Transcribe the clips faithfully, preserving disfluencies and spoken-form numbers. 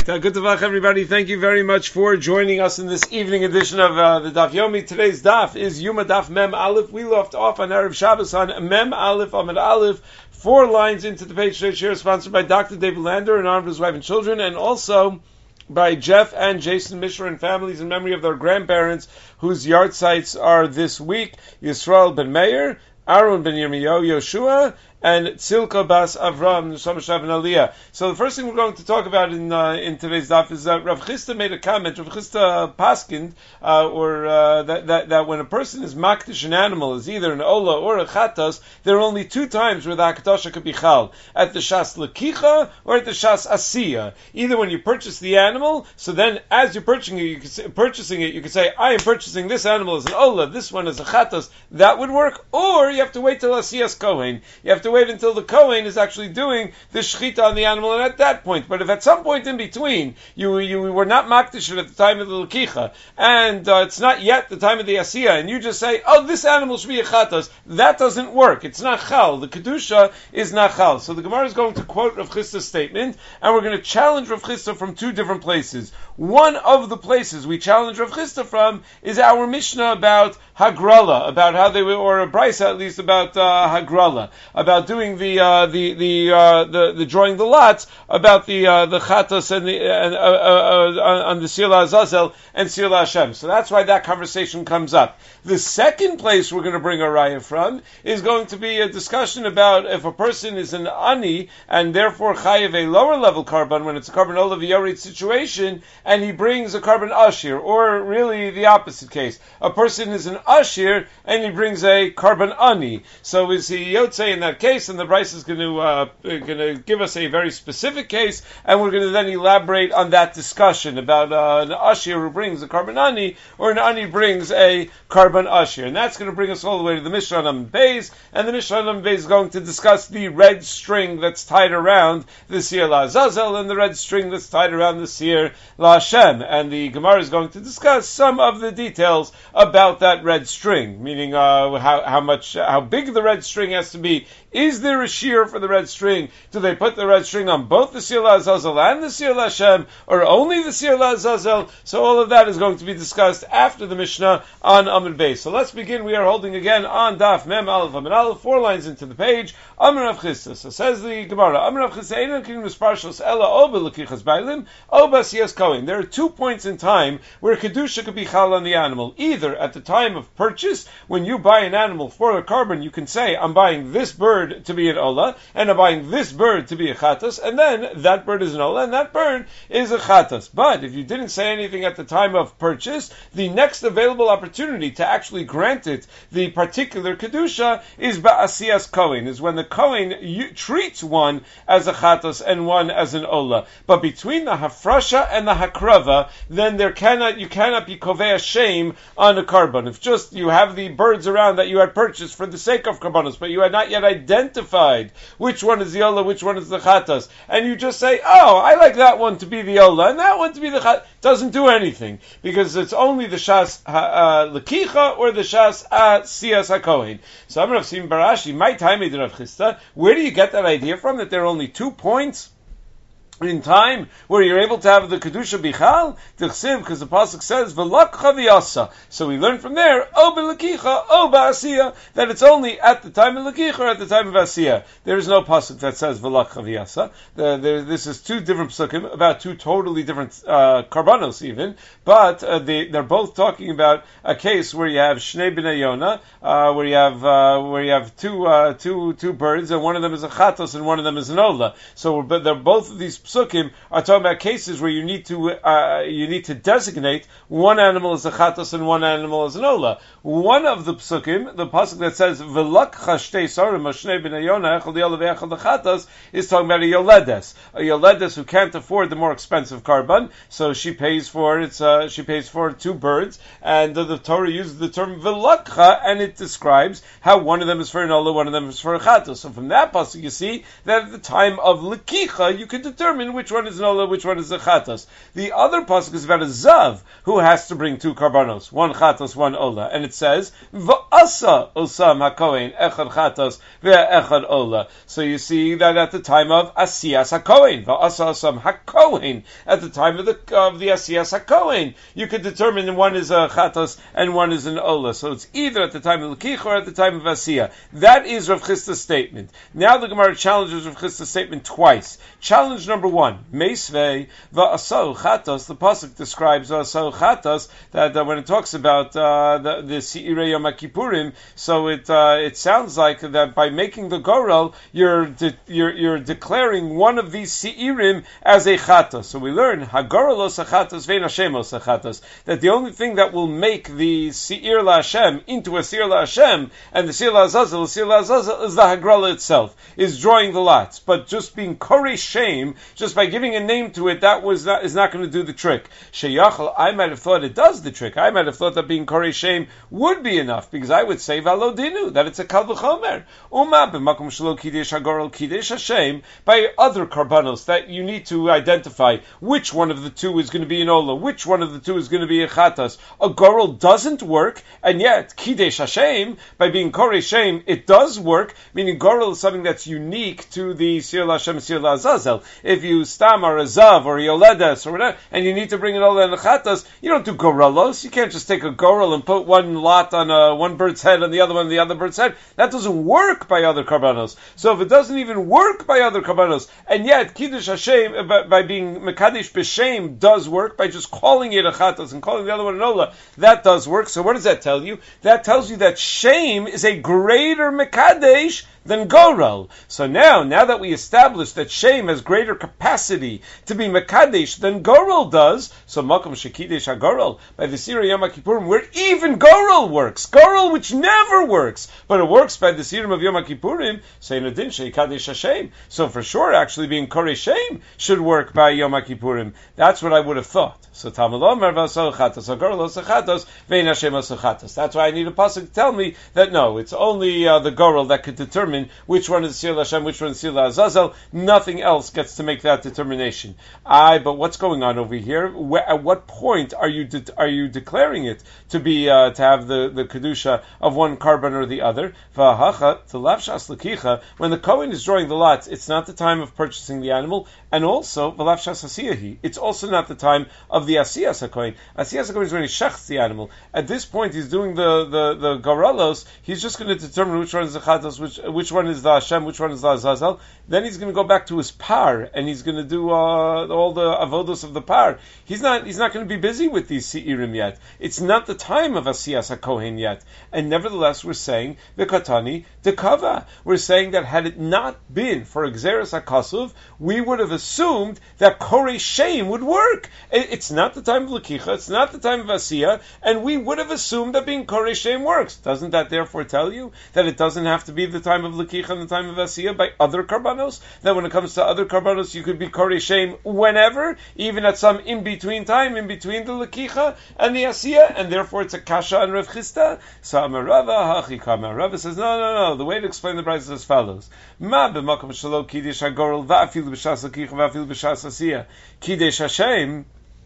right, uh, good to luck, everybody. Thank you very much for joining us in this evening edition of uh, the Daf Yomi. Today's Daf is Yuma Daf Mem Aleph. We left off on Erev Shabbos on Mem Aleph, Amid Aleph, four lines into the page straight share, sponsored by Doctor David Lander in honor of his wife and children, and also by Jeff and Jason Mishra and families in memory of their grandparents whose yard sites are this week: Yisrael ben Meir, Aaron ben Yirmiyahu, Yoshua, and Tzilka Bas Avram, Neshama Shav and Aliyah. So the first thing we're going to talk about in uh, in today's daf is that Rav Chisda made a comment. Rav Chisda paskind, uh, or uh, that, that that when a person is makdish an animal, is either an ola or a chatas, there are only two times where the hakdasha could be chal: at the shas lekicha or at the shas asiya. Either when you purchase the animal, so then as you're purchasing it, you can say, purchasing it, you can say, I am purchasing this animal as an ola, this one as a chatas. That would work. Or you have to wait till asiyas kohen. You have to wait until the Kohen is actually doing the shechita on the animal, and at that point. But if at some point in between you you were not makdish at the time of the lekicha, and uh, it's not yet the time of the asiyah, and you just say, oh, this animal should be a chatas, that doesn't work. It's not chal. The kedusha is not chal. So the Gemara is going to quote Rav Chisda's statement, and we're going to challenge Rav Chisda from two different places. One of the places we challenge Rav Chisda from is our Mishnah about hagrala, about how they were, or a brisa at least about uh, hagrala, about doing the uh, the the, uh, the the drawing the lots, about the uh, the chatas and the and, uh, uh, uh, on the Sila Azazel and Sila Hashem. So that's why that conversation comes up. The second place we're going to bring a raya from is going to be a discussion about if a person is an ani and therefore chayiv a lower level carbon when it's a carbon olav yored situation, and he brings a carbon ashir, or really the opposite case, a person is an ashir and he brings a carbon ani. So is he yotze in that case? And the Bryce is going to uh, going to give us a very specific case, and we're going to then elaborate on that discussion about uh, an ashir who brings a carbon ani, or an ani brings a carbon ashir, and that's going to bring us all the way to the Mishnah on Beis, and the Mishnah on Beis is going to discuss the red string that's tied around the Sir La Azazel and the red string that's tied around the Sir La Hashem, and the Gemara is going to discuss some of the details about that red string, meaning uh, how how much how big the red string has to be. Is there a shear for the red string? Do they put the red string on both the Sir La Azazel and the Sir La Hashem, or only the Sir La Azazel? So all of that is going to be discussed after the Mishnah on Amud Beis. So let's begin. We are holding again on Daf Mem Aleph Amud Aleph, four lines into the page. Amar Rav Chisda. So says the Gemara, Amar Rav Chisda, Einan Kinim Misparshos Ela Oba Lekichas Bailim Oba Siyas Kohen. There are two points in time where kedusha could be chal on the animal. Either at the time of purchase, when you buy an animal for a carbon, you can say, I'm buying this bird to be an ola, and I'm buying this bird to be a chatas, and then that bird is an ola, and that bird is a chatas. But if you didn't say anything at the time of purchase, the next available opportunity to actually grant it the particular kedusha is ba'asiyas kohen, is when the kohen you, treats one as a chatas and one as an ola. But between the hafrasha and the hakrava, then there cannot you cannot be kovei shame on a carbon. If just you have the birds around that you had purchased for the sake of carbonos, but you had not yet identified which one is the ola, which one is the chatas, and you just say, oh, I like that one to be the ola and that one to be the chatas, doesn't do anything, because it's only the shas uh, lekicha or the shas uh, siyas hakohen. So I'm Rav Sim Barashi, my time is Rav Chisda. Where do you get that idea from, that there are only two points in time where you're able to have the kedusha bichal? Tichsiv, because the pasuk says v'lakcha v'yasa. So we learn from there, o b'lekicha, o b'asiya, that it's only at the time of lekicha or at the time of asiya. There is no pasuk that says v'lakcha v'yasa. The, the, this is two different pasukim about two totally different uh, karbanos even, but uh, they, they're both talking about a case where you have shnei b'nei Yona, uh, where you have uh, where you have two uh, two two birds, and one of them is a chatos and one of them is an ola. So, but they're both of these psukim are talking about cases where you need to uh, you need to designate one animal as a chatos and one animal as an ola. One of the psukim, the pasuk that says v'lakcha shtei sarim shnei b'nei Yona echad yola ve'echad chatos, is talking about a yoledes, a yoledes who can't afford the more expensive carbon, so she pays for it's uh, she pays for two birds, and uh, the Torah uses the term v'lakcha, and it describes how one of them is for an ola, one of them is for a chatos. So from that pasuk you see that at the time of lekicha you can determine determine which one is an ola, which one is a chatos. The other pasuk is about a zav who has to bring two karbanos, one chatos, one ola, and it says va'asa osam hakohen echad chatos ve'echad ola. So you see that at the time of asiyas hakohen, va'asa osam hakohen, at the time of the of the asiyas hakohen, you could determine one is a chatos and one is an ola. So it's either at the time of l'kich or at the time of asiyah. That is Rav Chisda's statement. Now the Gemara challenges Rav Chisda's statement twice. Challenge number one, meisvei va'asau chatos. The pasuk describes va'asau chatos that uh, when it talks about uh, the the Seirei Yom Kippurim, so it uh, it sounds like that by making the gorel, you're de- you're you're declaring one of these Seirim as a chatos. So we learn hagorelos chatos vein hashemos chatos, that the only thing that will make the Seir la Hashem into a Seir la Hashem and the Seir la Azazel, the Seir la Azazel is the hagrala itself, is drawing the lots. But just being korei shame, just by giving a name to it, that was not, is not going to do the trick. Sheyachal, I might have thought it does the trick. I might have thought that being korei shame would be enough, because I would say valodinu, that it's a kal v'chomer. Uma b'makom shelo kiddush hagorel kiddush Hashem, by other karbanos that you need to identify which one of the two is going to be an ola, which one of the two is going to be a chatas. A gorel doesn't work, and yet kiddush Hashem, by being korei shame, it does work. Meaning gorel is something that's unique to the Sir la Hashem, Sir la Azazel. If you stam or a zav or a yoledes or whatever, and you need to bring an ola and a chatas, you don't do gorelos. You can't just take a gorel and put one lot on a, one bird's head and the other one on the other bird's head. That doesn't work by other karbanos. So if it doesn't even work by other karbanos, and yet kiddush Hashem by, by being mekadesh b'shem does work by just calling it a chatas and calling the other one an ola, that does work. So what does that tell you? That tells you that shame is a greater mekadesh than gorel. So now, now that we established that shame has greater capacity to be mekadesh than gorel does, so makom shekidesh hagorel, by the Sirah Yom Kippurim, where even gorel works, gorel which never works, but it works by the Sirah of Yom Kippurim, say nadin sheikadesh Hashem. So for sure, actually being korei shame should work by Yom Kippurim. That's what I would have thought. So Talmud Omer v'asol chatos, hagorel os chatos, vein Hashem os chatos. That's why I need a pasuk to tell me that no, it's only uh, the gorel that could determine which one is Sir la Hashem, which one is Sir la Azazel. Nothing else gets to make that determination. I. But what's going on over here? Where, at what point are you de- are you declaring it to be uh, to have the, the kedusha of one karban or the other? V'hacha to lavshas l'kicha. When the kohen is drawing the lots, it's not the time of purchasing the animal, and also v'lavshas asiyahi. It's also not the time of the asiyas hakohen. Asiyas hakohen is when he shechts the animal. At this point, he's doing the the the gorelos. He's just going to determine which one is the chatos, which which one is the Hashem, which one is the Azazel. Then he's going to go back to his par, and he's going to do uh, all the avodos of the par. He's not he's not going to be busy with these seirim yet. It's not the time of asiyas hakohen yet. And nevertheless, we're saying the katani dekava. We're saying that had it not been for exeris hakasuv, we would have assumed that korei shame would work. It's not the time of lekicha. It's not the time of asiyah, and we would have assumed that being korei shame works. Doesn't that therefore tell you that it doesn't have to be the time of lekicha and the time of asiyah by other karbanos? That when it comes to other karbanos, you could be korei shame whenever, even at some in between time, in between the lekicha and the asiyah, and therefore it's a kasha and Rav Chisda. So Amarava hachi kama. Rava says no, no, no. The way to explain the brayso is as follows: Ma b'makom shelo kiddush hagorel va'afilu b'shas lekicha va'afilu b'shas asiyah kiddush Hashem.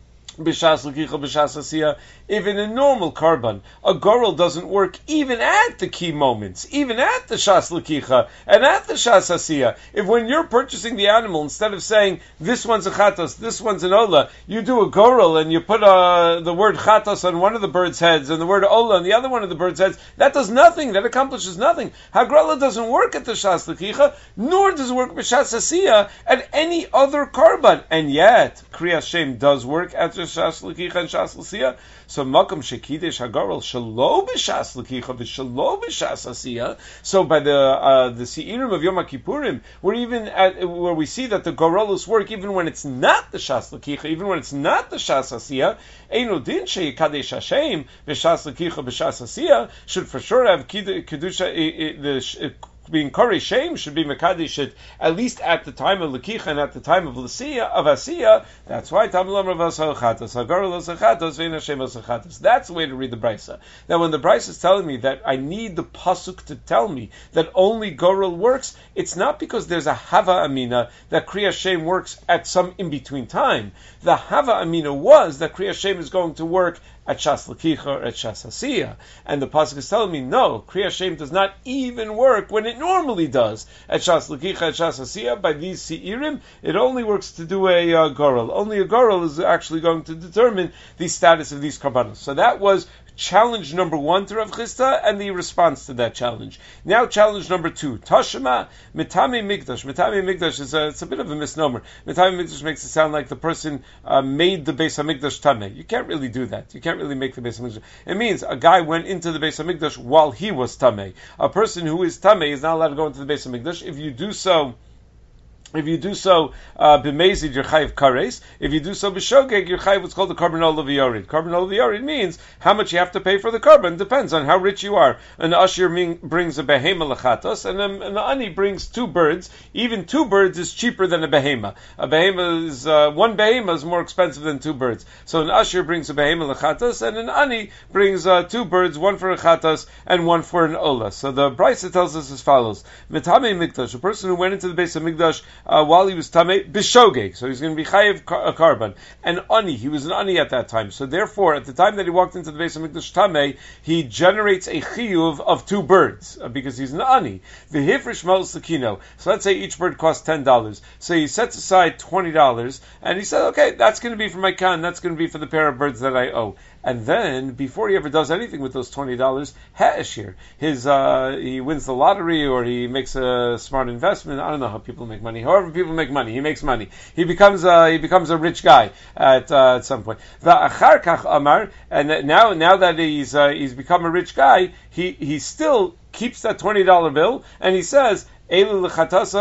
B'shas l'kicha, b'shas asiyah. Even in normal karban, a gorel doesn't work even at the key moments, even at the shas l'kicha and at the shas asiyah. If when you're purchasing the animal, instead of saying this one's a chatos, this one's an ola, you do a gorel and you put uh, the word chatos on one of the bird's heads and the word ola on the other one of the bird's heads, that does nothing. That accomplishes nothing. Hagrala doesn't work at the shas l'kicha, nor does it work b'shas asiyah at any other karban. And yet, kriyas shem does work at the shas l'kicha and shas l'siyah. So makom shekidesh hagorel shelo b'shas l'kicha v'shelo b'shas asiyah. So by the uh, the seirim of Yom Kippurim, where even at, where we see that the gorelos work even when it's not the shas l'kicha, even when it's not the shas asiyah, eino din sheyikadesh Hashem b'shas l'kicha b'shas asiyah should for sure have kedusha the being Korei Shem should be Mekadesh it at least at the time of Lekicha and at the time of Lasiya, of Asiya. That's why Tamlam Ravas Hachatas, Hagaros Hachatas, Vein Hashem Hachatas. That's the way to read the Brisa. Now when the Brisa is telling me that I need the Pasuk to tell me that only Gorel works, it's not because there's a Hava Amina that Kriya Shem works at some in-between time. The Hava Amina was that Kriya Shem is going to work at Shas Lakicha or at Shas Asiya. And the Pasuk is telling me, no, Kriya Shem does not even work when it normally does at Shas Lakicha, at Shas Asiya. By these Seirim, it only works to do a uh, Gorel. Only a Gorel is actually going to determine the status of these Karbanos. So that was challenge number one to Rav Chisda and the response to that challenge. Now challenge number two. Tashema, Mitame Mikdash. Mitame Mikdash is a, it's a bit of a misnomer. Mitame Mikdash makes it sound like the person uh, made the Beis HaMikdash Tameh. You can't really do that. You can't really make the Beis HaMikdash. It means a guy went into the Beis HaMikdash while he was Tameh. A person who is Tameh is not allowed to go into the Beis HaMikdash. If you do so, If you do so b'mezid, you're chayiv kares. If you do so b'shogeg, you're chayiv what's called the carbon olaviyorid. Carbon olaviyorid means how much you have to pay for the carbon. Depends on how rich you are. An ashir brings a behema lechatos, and an ani brings two birds. Even two birds is cheaper than a behema. A behema is uh, one behema is more expensive than two birds. So an ashir brings a behema lechatos, and an ani brings uh, two birds, one for a chatos and one for an ola. So the Brisa tells us as follows: Mitame mikdash, a person who went into the base of mikdash Uh, while he was tamei b'shogeg, so he's going to be chayiv a carbon. And ani, he was an ani at that time. So therefore, at the time that he walked into the base of mikdash tamei, he generates a chiyuv of two birds uh, because he's an ani. V'hifrish mel sakino. So let's say each bird costs ten dollars. So he sets aside twenty dollars, and he said, okay, that's going to be for my kan. That's going to be for the pair of birds that I owe. And then, before he ever does anything with those twenty dollars, ha'ashir, his, uh, he wins the lottery or he makes a smart investment. I don't know how people make money. However people make money, he makes money. He becomes a, he becomes a rich guy at, uh, at some point. Va'achar kach amar, and now, now that he's, uh, he's become a rich guy, he, he still keeps that twenty dollar bill, and he says, he says,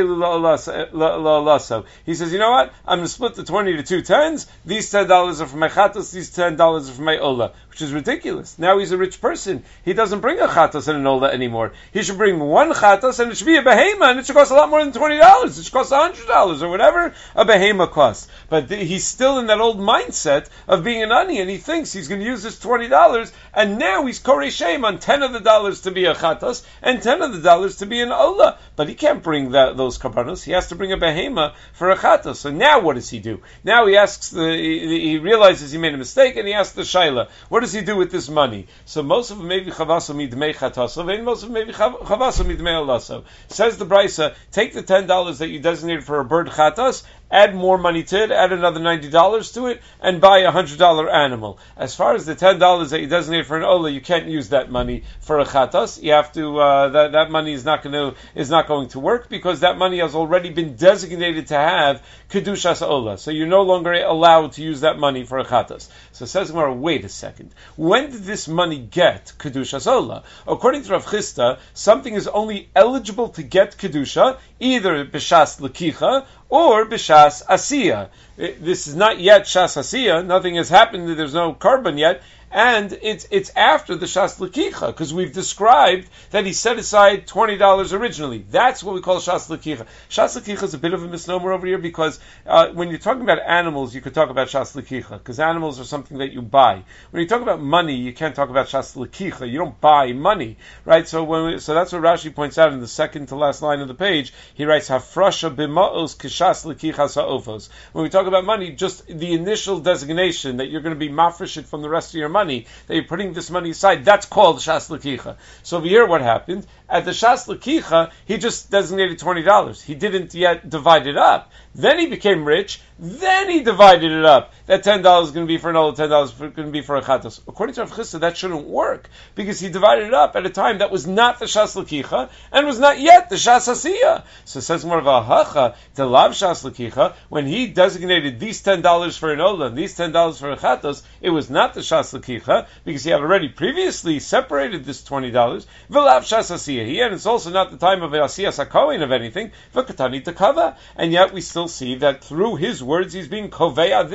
you know what? I'm going to split the twenty to two tens. These ten dollars are for my chatos, these ten dollars are for my ola, which is ridiculous. Now he's a rich person. He doesn't bring a chatos and an ola anymore. He should bring one chatos and it should be a behema, and it should cost a lot more than twenty dollars. It should cost one hundred dollars or whatever a behema costs. But th- he's still in that old mindset of being an ani, and he thinks he's going to use this twenty dollars, and now he's korei shem on ten of the dollars to be a chatos and ten of the dollars to be an ola. But he can't bring that, those karbanos. He has to bring a behema for a chatos. So now what does he do? Now he asks, the, he, he realizes he made a mistake, and he asks the shaila, what does he do with this money? So most of them maybe chavaso midmei chataso, and most of them maybe chavaso midmei olaso. Says the Brisa, take the ten dollars that you designated for a bird chatos, add more money to it, add another ninety dollars to it, and buy a one hundred dollars animal. As far as the ten dollars that you designated for an ola, you can't use that money for a chatos. You have to, uh, that, that money is not going to, is not going to work because that money has already been designated to have kedushas ola. So you're no longer allowed to use that money for a chatos. So it says Gemara, wait a second. When did this money get kedushas ola? According to Rav Chisda, something is only eligible to get kedusha either b'shas lekicha or b'shas asiya. This is not yet shas asiya. Nothing has happened. There's no carbon yet. And it's it's after the Shas Lakicha, because we've described that he set aside twenty dollars originally. That's what we call Shas Lakicha. Shas Lakicha is a bit of a misnomer over here, because uh, when you're talking about animals, you could talk about Shas Lakicha, because animals are something that you buy. When you talk about money, you can't talk about Shas Lakicha. You don't buy money, right? So when we, so that's what Rashi points out in the second to last line of the page. He writes, Hafrasha b'ma'os k'shas Lakicha sa'ofos. When we talk about money, just the initial designation that you're going to be mafresh it from the rest of your money, money, that you're putting this money aside, that's called Shas Lakicha. So over here what happened? At the Shas Lakicha, he just designated twenty dollars. He didn't yet divide it up. Then he became rich, then he divided it up. That ten dollars is going to be for an ola, ten dollars is going to be for a chatos. According to Rav Chisda, that shouldn't work, because he divided it up at a time that was not the Shas Lakicha, and was not yet the Shas Asiya. So it says more of a hacha, to lav Shas Lakicha, when he designated these ten dollars for an ola, and these ten dollars for a chatos, it was not the Shas Lakicha, because he had already previously separated this twenty dollars, v'lav Shas Asiya. He, and it's also not the time of Asiya Sakoin of anything, v'katani takava, and yet we still see that through his words he's being koveya this money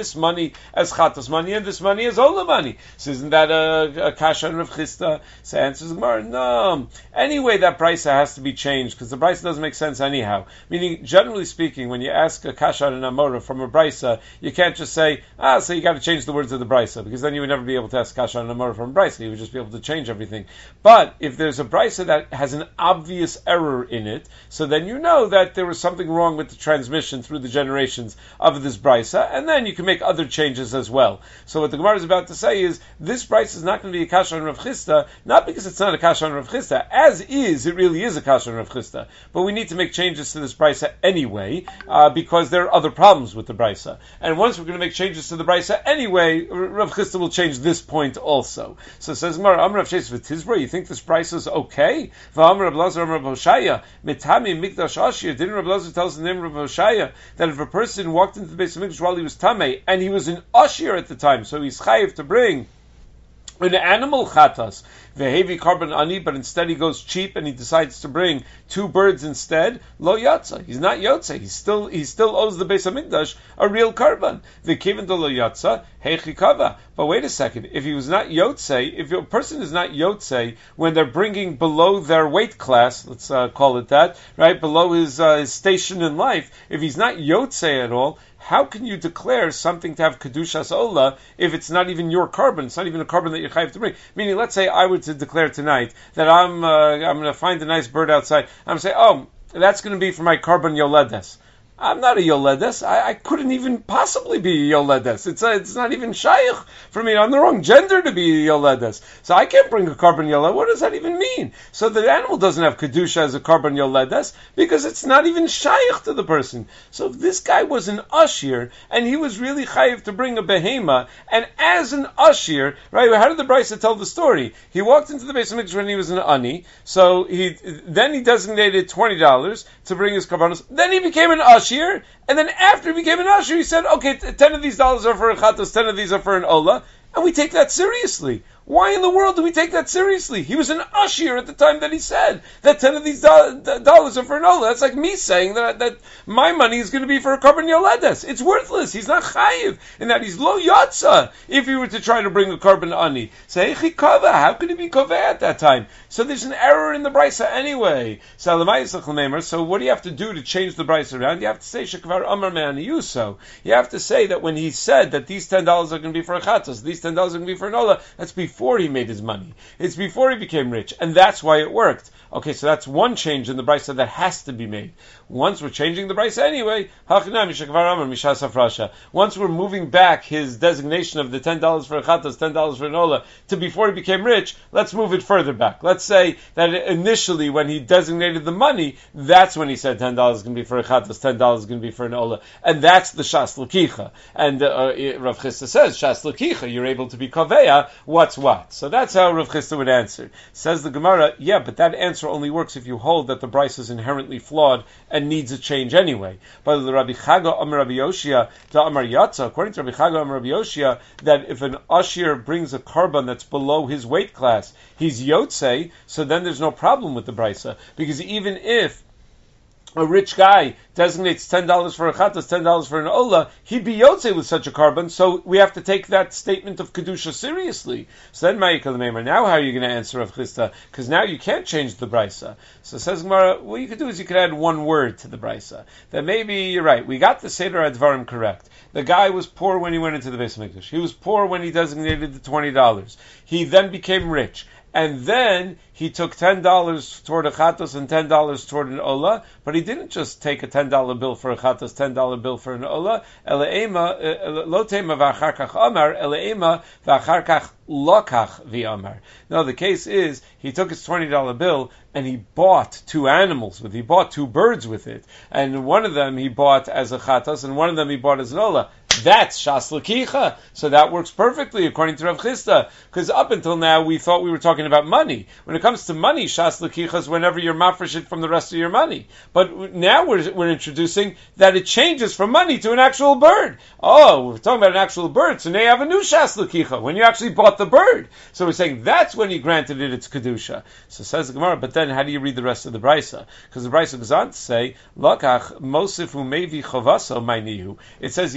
money as chatos money, and this money as ola money. So isn't that a, a kasha on Rav Chisda? So answers the Gemara, no. Anyway, that brisa has to be changed, because the brisa doesn't make sense anyhow. Meaning, generally speaking, when you ask a kasha on an amora from a brisa, you can't just say, ah, so you got to change the words of the brisa, because then you would never be able to ask kasha on an amora from a brisa. You would just be able to change everything. But if there's a brisa that has an obvious error in it, so then you know that there was something wrong with the transmission through the generations of this brisa, and then you can make other changes as well. So what the Gemara is about to say is, this brisa is not going to be a kasha on Rav Chisda, not because it's not a kasha on Rav Chisda. As is, it really is a kasha on Rav Chisda. But we need to make changes to this brisa anyway, uh, because there are other problems with the brisa. And once we're going to make changes to the brisa anyway, Rav Chisda will change this point also. So it says, Gemara, Amar Rav Sheshes v'Tizbra, you think this brisa is okay? V'Amar Rav Lazar, Amar Rav Hoshaya, Mitami Mikdash Ashir, didn't Rav Lazar tell us the name of Rav Hoshaya, that if a person walked into the base of Mikdash while he was Tameh, and he was an Ashir at the time, so he's chayiv to bring an animal chatas, vehevi carbon ani, but instead he goes cheap and he decides to bring two birds instead. Lo yatsa, he's not yotze. He still he still owes the Beis Hamikdash a real carbon. V'kiven to lo yatsa heichi kava. But wait a second, if he was not yotze, if a person is not yotze when they're bringing below their weight class, let's uh, call it that, right, below his, uh, his station in life, if he's not yotze at all, how can you declare something to have kedushas ola if it's not even your carbon? It's not even a carbon that you're chayav to bring. Meaning, let's say I were to declare tonight that I'm uh, I'm going to find a nice bird outside. I'm going to say, oh, that's going to be for my carbon yoledes. I'm not a yoledes. I, I couldn't even possibly be a yoledes. It's a, it's not even shaykh for me. I'm the wrong gender to be a yoledes. So I can't bring a carbon yoledes. What does that even mean? So the animal doesn't have kedusha as a carbon yoledes because it's not even shaykh to the person. So if this guy was an ashir and he was really chayiv to bring a behema, and as an ashir, right? How did the Brisa tell the story? He walked into the Beis Hamikdash when he was an ani. So he then he designated twenty dollars to bring his karbanos. Then he became an ashir. And then after he became an usher, he said, okay, ten of these dollars are for a chatas, ten of these are for an ola, and we take that seriously. Why in the world do we take that seriously? He was an usher at the time that he said that ten of these do- dollars are for an ola. That's like me saying that that my money is going to be for a carbon yoledes. It's worthless. He's not chayiv in that he's lo yatsa if he were to try to bring a carbon ani. Say so, kava. How could he be kava at that time? So there's an error in the brisa anyway. So what do you have to do to change the brisa around? You have to say shekvar amar me'aniyuso. You have to say that when he said that these ten dollars are going to be for a chatas, these ten dollars are going to be for an ola, that's before before he made his money. It's before he became rich, and that's why it worked. Okay, so that's one change in the brisa that has to be made. Once we're changing the brisa anyway, once we're moving back his designation of the ten dollars for a chatas, ten dollars for an ola, to before he became rich, let's move it further back. Let's say that initially when he designated the money, that's when he said ten dollars is going to be for a chatas, ten dollars is going to be for an ola, and that's the shas l'kicha. And uh, Rav Chisda says, shas l'kicha, you're able to be kaveya, what's what? So that's how Rav Chisda would answer. Says the Gemara, yeah, but that answer only works if you hold that the brisa is inherently flawed and needs a change anyway. But the Rabbi Chaga Amar Rabbi Yoshia to Amar Yatza, according to Rabbi Chaga Amar Rabbi Yoshia, that if an ashir brings a carbon that's below his weight class, he's yotze, so then there's no problem with the brisa, because even if a rich guy designates ten dollars for a chatas, ten dollars for an ola, he'd be yotze with such a carbon, so we have to take that statement of kedusha seriously. So then, Ma'ikal Meimer, now how are you going to answer Rav Chisda? Because now you can't change the brisa. So says Gemara, what you could do is you could add one word to the brisa. That maybe you're right, we got the Seder Advarim correct. The guy was poor when he went into the Beis Hamikdash. He was poor when he designated the twenty dollars. He then became rich. And then he took ten dollars toward a chatas and ten dollars toward an ola, but he didn't just take a ten dollar bill for a chatas, ten dollar bill for an ola. Ele'ema, lo tema v'achar kach amar, ele'ema v'achar kach lokach v'amar. No, the case is, he took his twenty dollar bill and he bought two animals with it. He bought two birds with it. And one of them he bought as a chatas and one of them he bought as an ola. That's shas l'kicha. So that works perfectly according to Rav Chisda. Because up until now we thought we were talking about money. When it comes to money, shas l'kicha is whenever you're mafresh it from the rest of your money. But now we're, we're introducing that it changes from money to an actual bird. Oh, we're talking about an actual bird. So now you have a new shas l'kicha, when you actually bought the bird. So we're saying that's when he granted it its kedusha. So says the Gemara, but then how do you read the rest of the brisa? Because the brisa goes on to say, Lakach mosif umevi chavaso mainihu. It says you add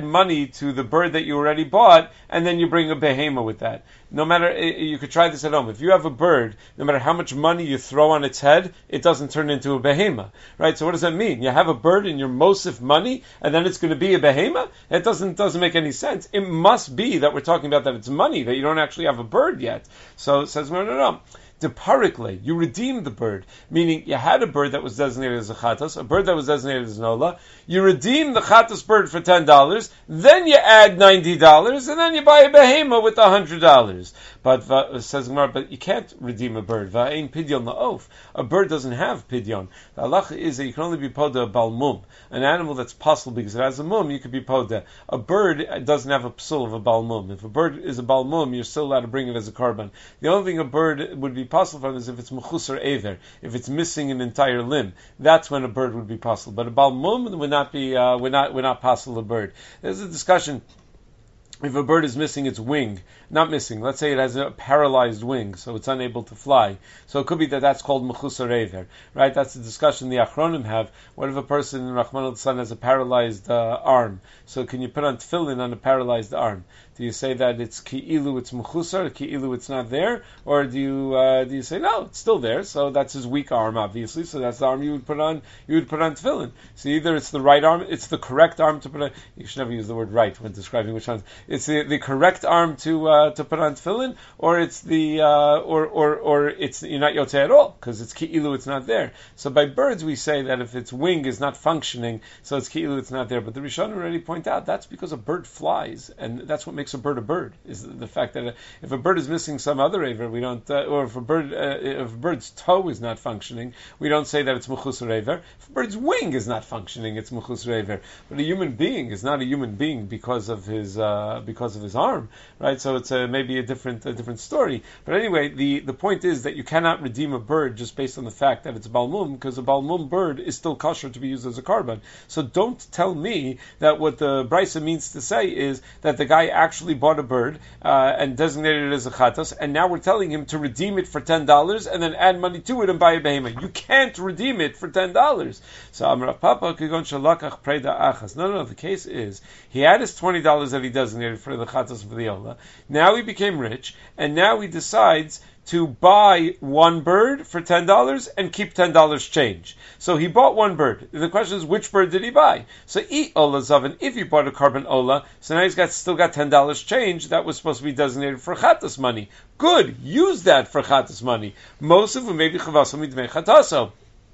add money to the bird that you already bought, and then you bring a behema with that. No matter, you could try this at home. If you have a bird, no matter how much money you throw on its head, it doesn't turn into a behema, right? So what does that mean? You have a bird in your mosif money, and then it's going to be a behema? It doesn't doesn't make any sense. It must be that we're talking about that it's money, that you don't actually have a bird yet. So it says, no, no, no. Deparically, you redeem the bird, meaning you had a bird that was designated as a chatas, a bird that was designated as an ola. You redeem the chatas bird for ten dollars, then you add ninety dollars, and then you buy a behema with a hundred dollars. But uh, says Gemara, but you can't redeem a bird. Va'ein pidyon la'of. A bird doesn't have pidyon. The halacha is that you can only be poda a balmum, an animal that's possible because it has a mum. You could be poda. A bird doesn't have a psul of a balmum. If a bird is a balmum, you're still allowed to bring it as a korban. The only thing a bird would be possible from is if it's mechusar aver, if it's missing an entire limb. That's when a bird would be possible. But a balmum would not be, uh, would not, would not possible a bird. There's a discussion. If a bird is missing its wing, not missing, let's say it has a paralyzed wing, so it's unable to fly. So it could be that that's called mechusar aver, right? That's the discussion the Achronim have. What if a person in Rahman al-San has a paralyzed uh, arm? So can you put on tefillin on a paralyzed arm? Do you say that it's ki'ilu, it's mechusar, ki'ilu, it's not there? Or do you uh, do you say, no, it's still there, so that's his weak arm, obviously, so that's the arm you would put on, you would put on tefillin. So either it's the right arm, it's the correct arm to put on, you should never use the word right when describing which one. It's the, the correct arm to uh, to put on tefillin, or it's the, uh, or, or, or it's, you're not yotzei at all, because it's ki'ilu, it's not there. So by birds we say that if its wing is not functioning, so it's ki'ilu, it's not there. But the Rishonim already point out, that's because a bird flies, and that's what makes a bird a bird, is the fact that if a bird is missing some other aver, we don't, uh, or if a bird, uh, if a bird's toe is not functioning, we don't say that it's mechusar aver. If a bird's wing is not functioning, it's mechusar aver. But a human being is not a human being because of his, uh, because of his arm, right? So it's a, maybe a different, a different story. But anyway, the, the point is that you cannot redeem a bird just based on the fact that it's a balmum, because a balmum bird is still kosher to be used as a korban. So don't tell me that what the Brisa means to say is that the guy actually bought a bird uh, and designated it as a chatas, and now we're telling him to redeem it for ten dollars and then add money to it and buy a behema. You can't redeem it for ten dollars. So Amar Papa kigon shalakach preda achas. No, no, no. The case is he had his twenty dollars that he designated for the chatas for the ola. Now he became rich, and now he decides to buy one bird for ten dollars and keep ten dollars change. So he bought one bird. The question is, which bird did he buy? So eat ola zavan. If he bought a korban ola, so now he's got still got ten dollars change that was supposed to be designated for chatas money. Good, use that for chatas money. Most of them maybe chavaso midmei chataso.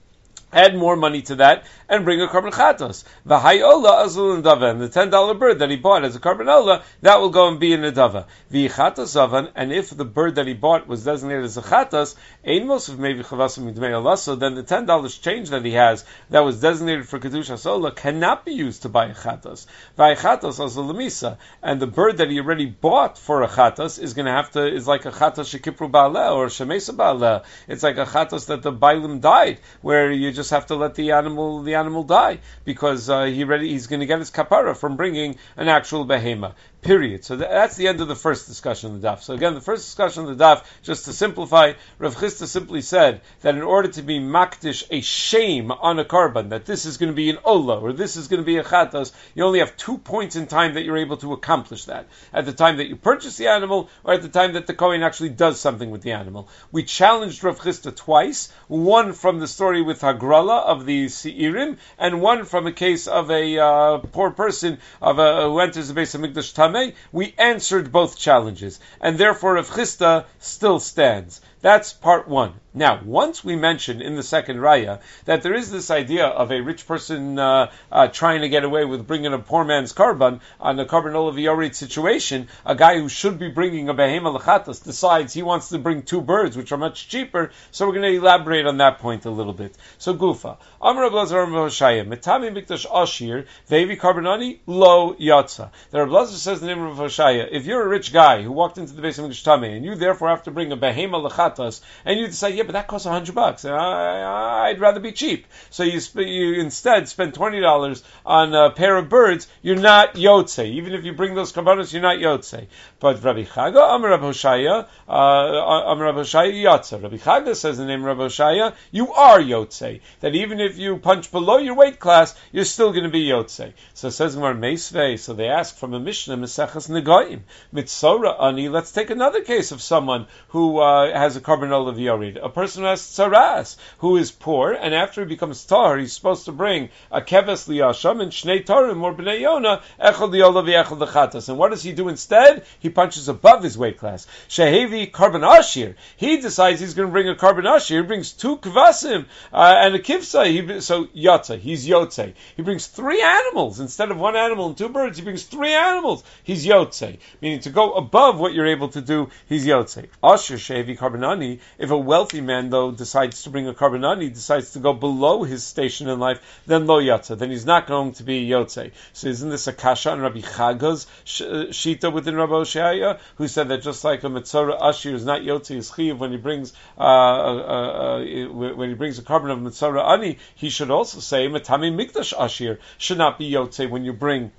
Add more money to that and bring a korban chatos. The hayola azul and dava, and the ten dollar bird that he bought as a korban ola, that will go and be in a dava. The chatos zavan, and if the bird that he bought was designated as a chatos, ein mosif maybe chavasim midmei ola, so then the ten dollars change that he has that was designated for kedushas ola cannot be used to buy a chatos. V'ay chatos azul lemisa, and the bird that he already bought for a chatos is going to have to is like a chatos shekipru ba'aleh or shemesa ba'aleh. It's like a chatos that the bailim died, where you just just have to let the animal the animal die because uh, he ready he's going to get his kapara from bringing an actual behema. Period. So that's the end of the first discussion of the daf. So again, the first discussion of the daf, just to simplify, Rav Chisda simply said that in order to be makdish a shame on a korban, that this is going to be an ola or this is going to be a chatas, you only have two points in time that you're able to accomplish that. At the time that you purchase the animal or at the time that the kohen actually does something with the animal. We challenged Rav Chisda twice, one from the story with Hagrala of the Seirim, and one from a case of a uh, poor person of a, who enters the base of Mikdash Tam. We answered both challenges, and therefore Rav Chisda still stands. That's part one. Now, once we mentioned in the second raya that there is this idea of a rich person uh, uh, trying to get away with bringing a poor man's korban on a korban ola v'yoret situation, a guy who should be bringing a behema lechatas decides he wants to bring two birds, which are much cheaper, so we're going to elaborate on that point a little bit. So, Gufa. Amar Rav Elazar Amar Hoshaya, Metami Mikdash Ashir, Ve'evi Korbanani, Lo Yatza. The Rav Elazar says in the name of Hoshaya, if you're a rich guy who walked into the base of Mikdash Tameh, and you therefore have to bring a behema lechatas chatas, and you decide, yeah, but that costs a hundred bucks, and I, I'd rather be cheap. So you sp- you instead spend twenty dollars on a pair of birds. You're not yotzei. Even if you bring those karbanos, you're not yotzei. But Rabbi Chaga, Amar Rabbi Hoshaya, uh, Amar Rabbi Hoshaya Yotze. Rabbi Chaga says the name Rabbi Hoshaya, you are yotzei. That even if you punch below your weight class, you're still going to be yotzei. So it says Gemara Meisvei. So they ask from a Mishnah, Meseches Negoim, Mitzora Ani. Let's take another case of someone who uh, has a carbonol of yorid. A person who has tzaras, who is poor, and after he becomes tahar, he's supposed to bring a keves liyasham and shnei tarim or bnei yona echad liyolav echad lechatas. And what does he do instead? He punches above his weight class. Shehevi carbon ashir. He decides he's going to bring a carbon ashir. He brings two kvasim uh, and a kivsa. He, so yotze, he's yotze. He brings three animals instead of one animal and two birds. He brings three animals. He's yotze, meaning to go above what you're able to do. He's yotze. Ashir shehevi carbonani. If a wealthy man though decides to bring a carbonani, decides to go below his station in life, then lo yotze. Then he's not going to be yotze. So isn't this a kasha on Rabbi Chaga's shita within Rabbi Hoshaya, who said that just like a Metzora Ashir is not Yotze is Chiv when he brings uh, uh, uh, when he brings a carbon of Metzora Ani, he should also say Metami Mikdash Ashir should not be Yotze when you bring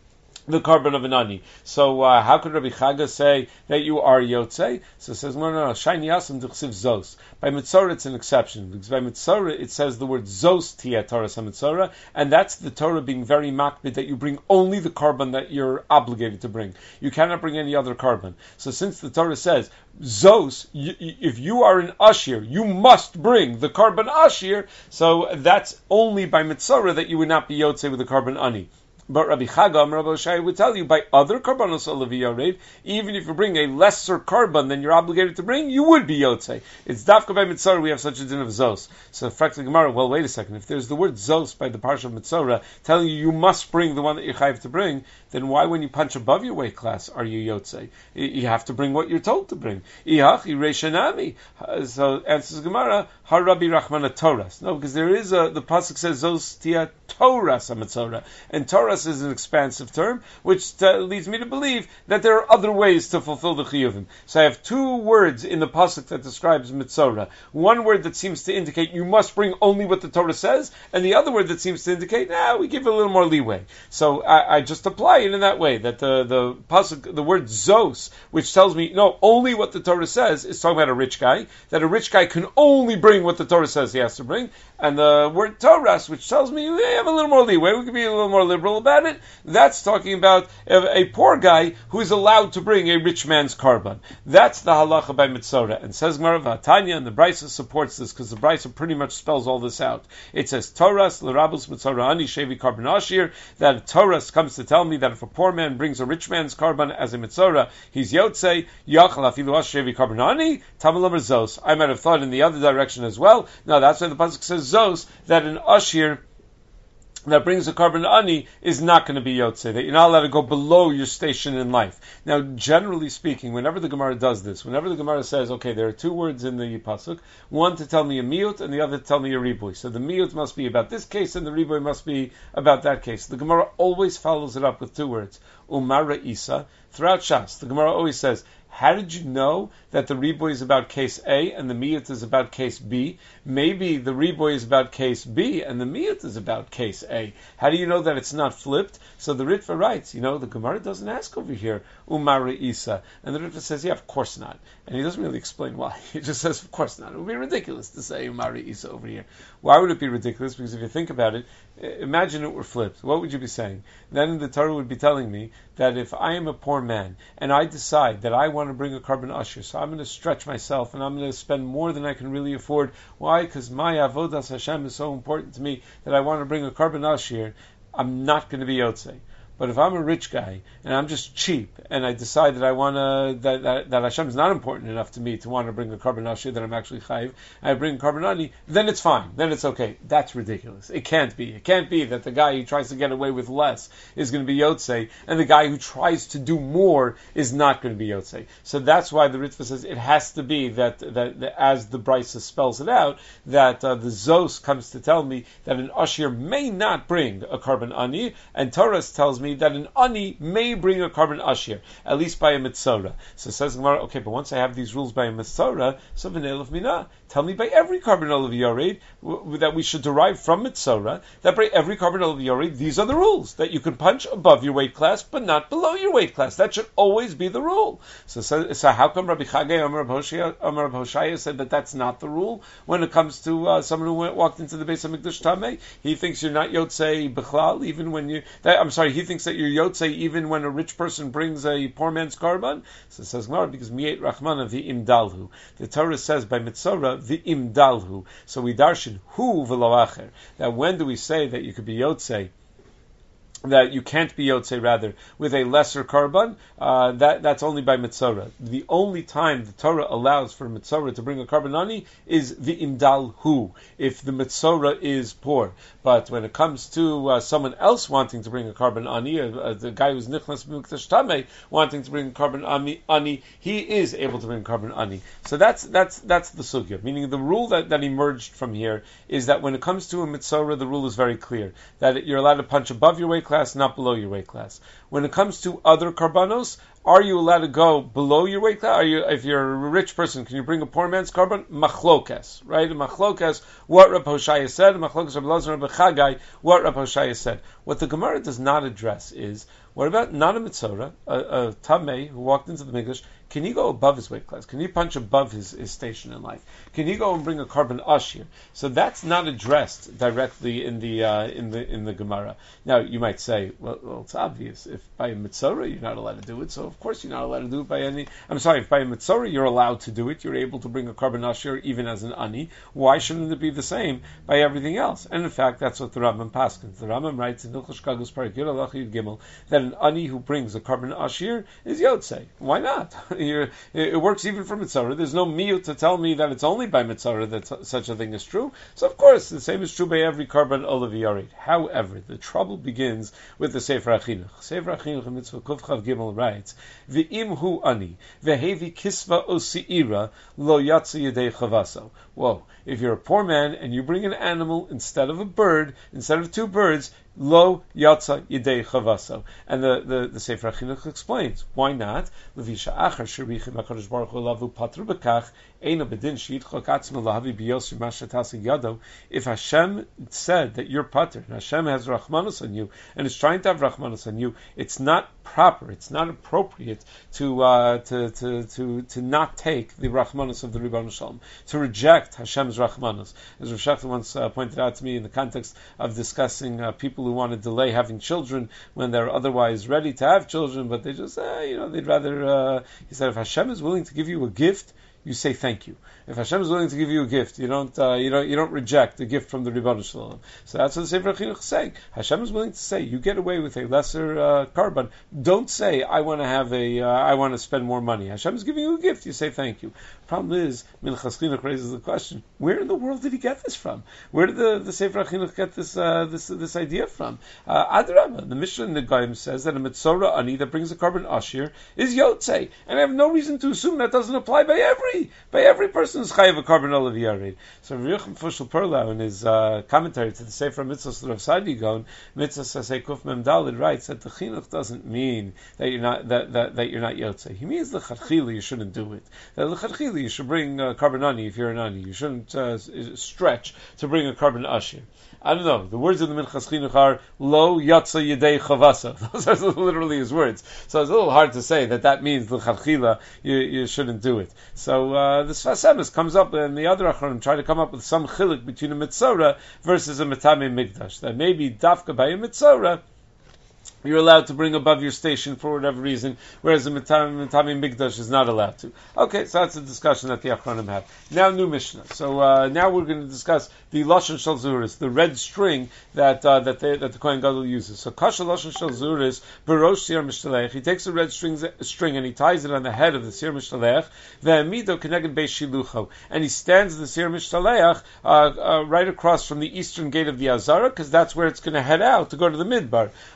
the carbon of an ani. So uh, how could Rabbi Chaga say that you are yotzei? So it says, no, no, no, shayni yasam d'chsiv zos. By mitzora it's an exception, because by mitzora it says the word zos tia Torah mitzora, and that's the Torah being very makbid that you bring only the carbon that you're obligated to bring. You cannot bring any other carbon. So since the Torah says zos, you, if you are an ashir, you must bring the carbon ashir, so that's only by mitzora that you would not be yotzei with the carbon ani. But Rabbi Chagam, Rabbi Hoshaya would tell you, by other karbanos olav yored, even if you bring a lesser carbon than you're obligated to bring, you would be yotzei. It's dafka by mitzora we have such a din of zos. So, fractal Gemara, well, wait a second. If there's the word zos by the parsha of mitzora telling you you must bring the one that you're chayiv to bring, then why, when you punch above your weight class, are you yotzei? You have to bring what you're told to bring. Ihachi reishanami. So, answers Gemara, harabi rachmana toras. No, because there is a, the pasuk says zos tia toras mitzora, and Torah is an expansive term, which uh, leads me to believe that there are other ways to fulfill the chiyuvim. So I have two words in the pasuk that describes mitzora. One word that seems to indicate you must bring only what the Torah says, and the other word that seems to indicate, nah, we give it a little more leeway. So I, I just apply it in that way, that the, the pasuk, the word zos, which tells me, no, only what the Torah says, is talking about a rich guy, that a rich guy can only bring what the Torah says he has to bring, and the word Toras, which tells me we have a little more leeway, we can be a little more liberal about it, that's talking about a, a poor guy who is allowed to bring a rich man's carbon. That's the halacha by Mitzora. And says Gemara Vatanya, and the Brisa supports this, because the Brisa pretty much spells all this out. It says, Toras, l'rabus Mitzora ani shevi carbon ashir, that Toras comes to tell me that if a poor man brings a rich man's carbon as a Mitzora, he's yotzei, yachal afilu shevi carbon ani, tamalam zos. I might have thought in the other direction as well. No, that's why the pasuk says zos, that an ashir that brings a carbon ani is not going to be yotzei, that you're not allowed to go below your station in life. Now, generally speaking, whenever the Gemara does this, whenever the Gemara says, okay, there are two words in the pasuk, one to tell me a miyut and the other to tell me a riboy. So the miyut must be about this case and the riboy must be about that case. The Gemara always follows it up with two words, umara isa. Throughout Shas, the Gemara always says, how did you know that the riboy is about case A and the miyut is about case B? Maybe the riboy is about case B and the miyut is about case A. How do you know that it's not flipped? So the Ritva writes, you know, the Gemara doesn't ask over here, Umar Isa. And the Ritva says, yeah, of course not. And he doesn't really explain why. He just says, of course not. It would be ridiculous to say Umar Isa over here. Why would it be ridiculous? Because if you think about it, imagine it were flipped. What would you be saying? Then the Torah would be telling me that if I am a poor man and I decide that I want to bring a carbon usher, so I'm going to stretch myself and I'm going to spend more than I can really afford. Why? Because my avodas Hashem is so important to me that I want to bring a carbon usher. I'm not going to be yotzei. But if I'm a rich guy and I'm just cheap and I decide that I want to, that, that, that Hashem is not important enough to me to want to bring a carbon ashir, that I'm actually chayiv, I bring carbon ani, then it's fine. Then it's okay. That's ridiculous. It can't be. It can't be that the guy who tries to get away with less is going to be yotzei and the guy who tries to do more is not going to be yotzei. So that's why the Ritva says it has to be that, that, that as the Brisa spells it out, that uh, the Zos comes to tell me that an ashir may not bring a carbon ani, and Torah tells me me that an ani may bring a carbon ashir, at least by a mitzora. So says Gemara, okay, but once I have these rules by a mitzora, so v'nei of mina, tell me by every carbon of yored w- that we should derive from mitzora, that by every carbon of yored, these are the rules, that you can punch above your weight class, but not below your weight class. That should always be the rule. So, so, so how come Rabbi Chagai Amar Hoshaya said that that's not the rule when it comes to uh, someone who went, walked into the Beis HaMikdash Tamei? He thinks you're not Yotzei Bechlal, even when you, that, I'm sorry, he thinks that you're Yotzei even when a rich person brings a poor man's karban. So it says Gemara, because Mi'et Rachmana the Imdalhu. The Torah says by Mitzorah the Imdalhu. So we darshan hu v'lo acher. That when do we say that you could be Yotzei, that you can't be Yotzei, rather, with a lesser karban, uh, that, that's only by Mitzorah. The only time the Torah allows for Mitzorah to bring a karban ani is the imdal hu, if the Mitzorah is poor. But when it comes to uh, someone else wanting to bring a karban ani, uh, uh, the guy who's nichnas b'mikdash tamei wanting to bring a karban ani, ani, he is able to bring karban ani. So that's that's that's the sugya. Meaning the rule that, that emerged from here is that when it comes to a Mitzorah, the rule is very clear, that you're allowed to punch above your weight class, not below your weight class. When it comes to other karbanos, are you allowed to go below your weight class? Are you, if you're a rich person, can you bring a poor man's karban? Machlokes, right? Machlokes, what Rav Hoshaya said, Machlokes Rav Elazar and Rav Chagai, what Rav Hoshaya said. What the Gemara does not address is, what about not a mitzora, a, a tamei who walked into the mikdash? Can he go above his weight class? Can he punch above his, his station in life? Can he go and bring a carbon ashir? So that's not addressed directly in the uh, in the in the Gemara. Now you might say, well, well, it's obvious. If by a mitzora you're not allowed to do it, so of course you're not allowed to do it by any. I'm sorry, if by a mitzora you're allowed to do it, you're able to bring a carbon ashir even as an ani. Why shouldn't it be the same by everything else? And in fact, that's what the Rambam paskins. The Rambam writes in Hilchos Shkagus Parak Yud Halacha Yud Gimel that an ani who brings a carbon ashir is yotzei. Why not? You're, it works even for mitzora. There's no miyut to tell me that it's only by mitzora that such a thing is true. So of course, the same is true by every carbon olav yared. However, the trouble begins with the Sefer HaChinuch. Sefer HaChinuch in Mitzvah Kuf Chav Gimel writes, "V'im hu ani v'hevi kisva o seira lo yatsa yedei chavaso." Whoa! If you're a poor man and you bring an animal instead of a bird, instead of two birds, lo yatsa yedei chavaso. And the, the, the Sefer HaChinuch explains, why not? Levisha achar sherichim HaKadosh Baruch Hu lavu patru b'kach eina bedin sheitchok atzma lahavi biyos mashatas yado. If Hashem said that you're pater, and Hashem has rachmanus on you, and is trying to have rachmanus on you, it's not proper, it's not appropriate to uh, to, to to to not take the rachmanus of the Ribbon Shalom, to reject Hashem's rachmanus. As Rav Shechter once uh, pointed out to me in the context of discussing uh, people who want to delay having children when they're otherwise ready to have children, but they just, uh, you know, they'd rather, uh, he said, if Hashem is willing to give you a gift, you say thank you. If Hashem is willing to give you a gift, you don't, uh, you don't, you don't reject the gift from the Ribbon Shalom. So that's what the Sefer HaChinuch is saying. Hashem is willing to say, you get away with a lesser uh, carbon. Don't say, I want to have a, uh, I want to spend more money. Hashem is giving you a gift. You say thank you. Problem is, Minchas Chinuch raises the question: where in the world did he get this from? Where did the, the Sefer HaChinuch get this uh, this this idea from? Uh, Adrabah, the Mishnah in the Gaim says that a mitzora ani that brings a carbon ashir is yotzei, and I have no reason to assume that doesn't apply by every by every person who's chayav a carbon olav yared. So Rav Yochanan Fushel Perlau in his uh, commentary to the Sefer Mitzvos Rav Sadi Gaon, Mitzvos Sasei Kuf Mem Daled, writes that the chinuch doesn't mean that you're not that, that, that you're not yotzei. He means the l'chadchila you shouldn't do it. That l'chadchila you should bring a carbon ani if you're an ani. You shouldn't uh, stretch to bring a carbon ashir. I don't know. The words of the Minchas Chinuch are lo yatsa yedei chavasa. Those are literally his words. So it's a little hard to say that that means l'chadchila you, you shouldn't do it. So uh, the Sfas Emes comes up, and the other Achronim try to come up with some chilik between a mitzora versus a metame mikdash. That maybe dafka by a mitzora you're allowed to bring above your station for whatever reason, whereas the Mitami Mikdash is not allowed to. Okay, so that's a discussion that the Achronim have. Now, new Mishnah. So uh, now we're going to discuss the Lashon Shel Zuris, the red string that uh, that, they, that the Kohen Gadol uses. So Kasha Lashon Shel Zuris, Berosh Sir Mishtaleach. He takes a red string, string and he ties it on the head of the Sir Mishtaleach, Ve'amido Keneged Beis Shilucho, and he stands the Sir Mishtaleach uh, uh, right across from the eastern gate of the Azara, because that's where it's going to head out to go to the Midbar. V'lanish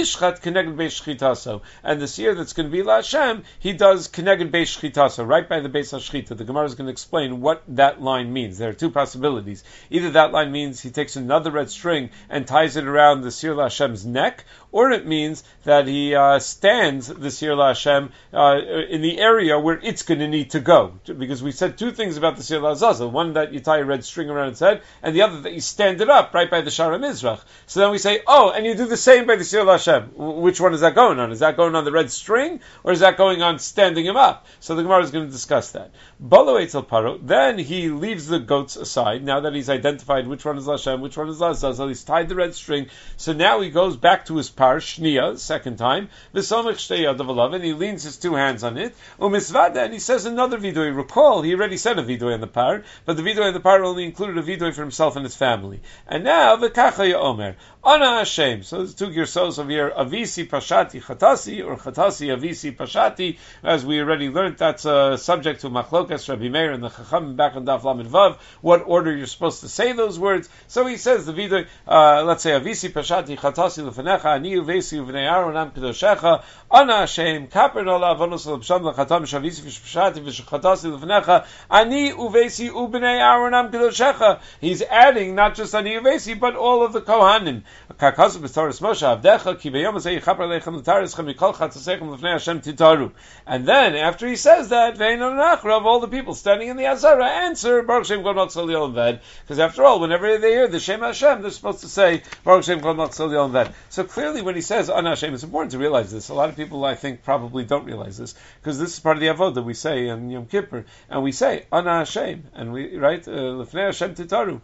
Nishchat Keneged Beis Shchitaso. And the seer that's going to be La Hashem, he does Keneged Beis Shchitaso, right by the Beis HaShchita. The Gemara is going to explain what that line means. There are two possibilities. Either that line means he takes another red string and ties it around the seer La Hashem's neck, or it means that he uh, stands the seer La Hashem uh, in the area where it's going to need to go. Because we said two things about the seer La Azazel. One, that you tie a red string around its head, and the other, that you stand it up right by the Shara Mizrach. So then we say, oh, and you do the same by the seer La Hashem. Which one is that going on? Is that going on the red string, or is that going on standing him up? So the Gemara is going to discuss that. Bolo Eitzel Paro, then he leaves the goats aside, now that he's identified which one is La Hashem, which one is La Azazel, he's tied the red string, so now he goes back to his par, Shniya, second time, and he leans his two hands on it, Umisvada, and he says another vidoy. Recall, he already said a vidoy on the par, but the vidoy on the par only included a vidoy for himself and his family. And now, V'kacha Omer, Ana Hashem. So there's two girsos of here, Avisi Pashati Chatasi, or Chatasi Avisi Pashati. As we already learned, that's a subject to Machlokas, Rabbi Meir, and the Chacham back on Daf Lamed Vav, what order you're supposed to say those words. So he says, the vidoy, uh, let's say, Avisi Pashati Chatasi Lefenecha, Ani Uvesi Uvnei Aaron Am Kedoshecha, Ana Hashem, Kaper Nola Avonus L'Bsham L'Chatam Shavisi Pashati V'Chatasi Lefenecha, Ani Uvesi Uvnei Aaron Am Kedoshecha. He's adding not just Ani Uvesi, but all of the Kohanim. And then, after he says that, of all the people standing in the Azara answer, Baruch Shem Kol Matzal Yom Ved. Because after all, whenever they hear the Shem Hashem, they're supposed to say, Baruch Shem Kol Matzal Yom Ved. So clearly, when he says Ana Hashem, it's important to realize this. A lot of people, I think, probably don't realize this, because this is part of the Avodah we say in Yom Kippur, and we say Ana Hashem, and we, right, Lefnei Hashem Titaru.